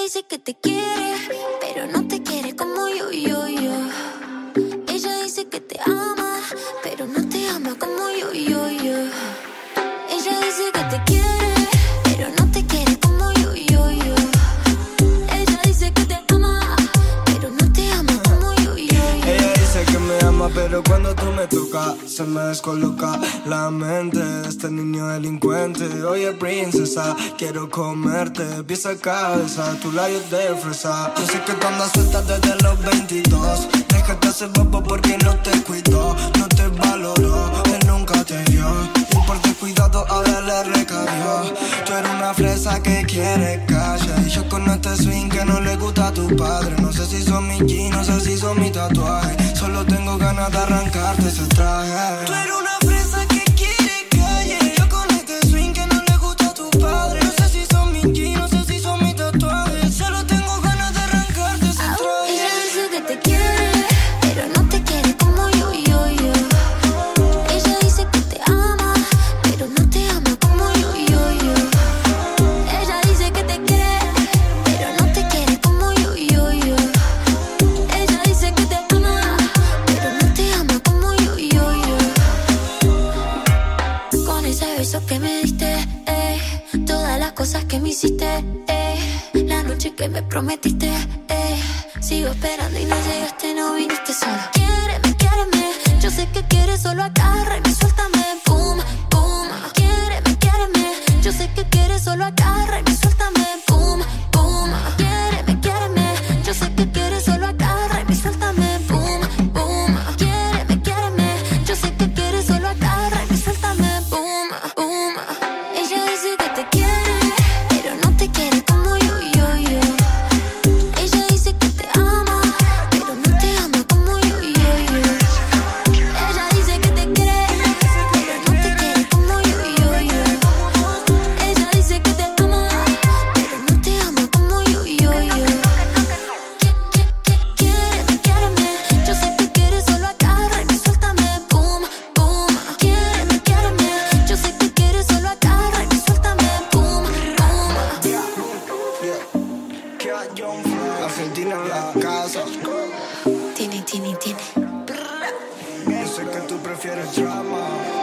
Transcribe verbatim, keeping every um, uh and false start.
dice que te quiere, pero no te quiere como yo, yo, yo. Ella dice que te ama, pero no te ama como yo, yo, yo. Ella dice que te quiere, pero no te quiere como yo, yo, yo. Ella dice que te ama, pero no te ama como yo, yo, yo. Ella dice que me ama, pero cuando tú me tocas se me descoloca la mente de este niño delincuente. Oye, princesa, quiero comerte pieza a cabeza, tus labios de fresa. Yo sé que tú andas suelta desde los veintidós. Déjate hacer bobo porque no te cuidó, no te valoró, él nunca te dio. Y por descuidado ahora le recabió. Tú eres una fresa que quiere calle, y yo con este swing que no le gusta a tu padre. No sé si son mis jeans, no sé si son mis tatuajes. Solo tengo ganas de arrancarte ese traje. Tú eres una fresa que quiere calle, yo con este swing que no le gusta a tu padre. No sé si son mis jeans, no sé si son mis tatuajes. Solo tengo ganas de arrancarte ese traje. Ella dice que te quiere, pero no te quiere como yo, yo, yo. Ella dice que te ama, pero no te ama como yo, yo, yo. Ella dice que te quiere, pero no te quiere como yo, yo, yo. Ella dice que te ama, pero no te ama como yo, yo, yo. Con ese beso que me diste, eh, todas las cosas que me hiciste, eh, la noche que me prometiste, eh, sigo esperando y no llegaste, no viniste sola. Quiéreme, quiéreme, yo sé que quieres, solo agárrame, suéltame, boom, boom. Quiéreme, quiéreme, yo sé que quieres, solo agárrame, suéltame, boom, boom. Quiéreme, quiéreme, yo sé que quieres, solo agárrame, suéltame, boom, boom. Quiéreme, quiéreme, yo sé que quieres, solo agárrame, suéltame, boom, boom. Ella dice que te quiere, pero no te quiere como yo, yo, yo. Ella dice que te ama, pero no te ama como yo, yo, yo. Ella dice que te quiere, pero no te quiere como yo, yo, yo. Ella dice que te ama, pero no te ama como yo, yo, yo. Quiéreme, quiéreme, yo sé que quieres, solo agárrame, suéltame, boom, boom. Quiéreme, quiéreme, yo sé que quieres, solo agárrame, suéltame, boom, boom. Argentina en la casa. Tiene, tiene, tiene. Yo sé que tú prefieres drama.